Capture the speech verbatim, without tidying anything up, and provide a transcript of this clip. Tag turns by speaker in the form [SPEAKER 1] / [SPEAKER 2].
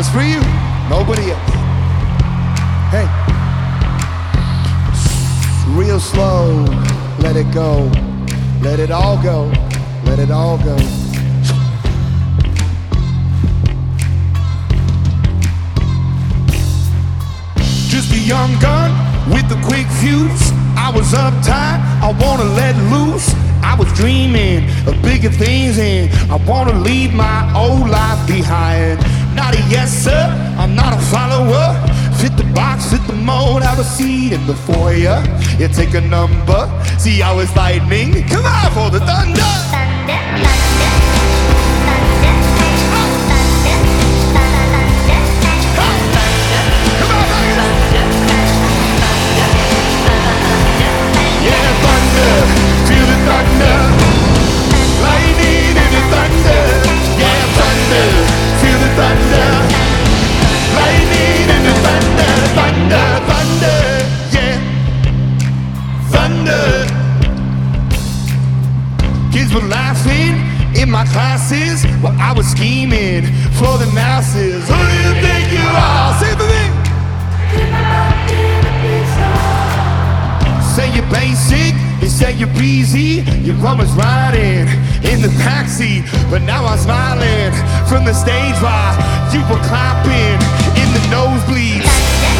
[SPEAKER 1] Just for you, nobody else. Hey. Real slow, let it go. Let it all go. Let it all go. Just a young gun with a quick fuse. I was uptight, I wanna let loose. I was dreaming of bigger things and I wanna leave my old life behind. Not a yes sir, I'm not a follower. Fit the box, fit the mold, have a seat in the foyer. You take a number, see how it's lightning. Come on for the thunder.
[SPEAKER 2] Thunder, thunder, thunder,
[SPEAKER 1] feel the thunder, lightning and the thunder. Yeah, thunder, feel the thunder, lightning and the thunder, thunder, thunder, yeah, thunder. Kids were laughing in my classes while I was scheming for the masses. Who do you think you are? Say the thing. Say you're basic, you say you're breezy. Your mom was riding in the backseat, but now I'm smiling from the stage while you were clapping in the nosebleeds.